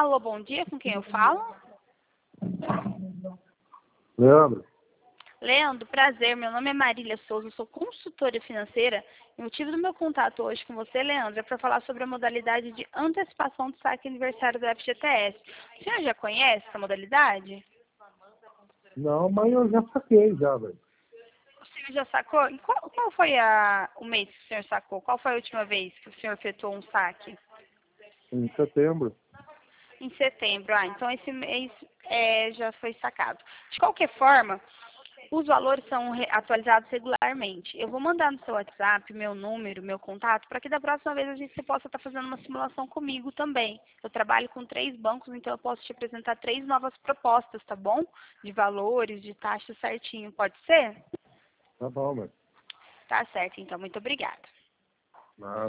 Alô, bom dia, com quem eu falo? Leandro, Leandro, prazer, meu nome é Marília Souza, eu sou consultora financeira e o motivo do meu contato hoje com você, Leandro, é para falar sobre a modalidade de antecipação do saque aniversário do FGTS. O senhor já conhece essa modalidade? não, mas eu já saquei já, velho. O senhor já sacou? E qual foi o mês que o senhor sacou? Qual foi a última vez que o senhor efetuou um saque? Em setembro. Em setembro. Ah, então esse mês já foi sacado. De qualquer forma, os valores são atualizados regularmente. Eu vou mandar no seu WhatsApp meu número, meu contato, para que da próxima vez você possa estar fazendo uma simulação comigo também. Eu trabalho com 3 bancos, então eu posso te apresentar 3 novas propostas, tá bom? De valores, de taxa certinho. Pode ser? Tá bom, velho. Tá certo, então. Muito obrigada. Nada.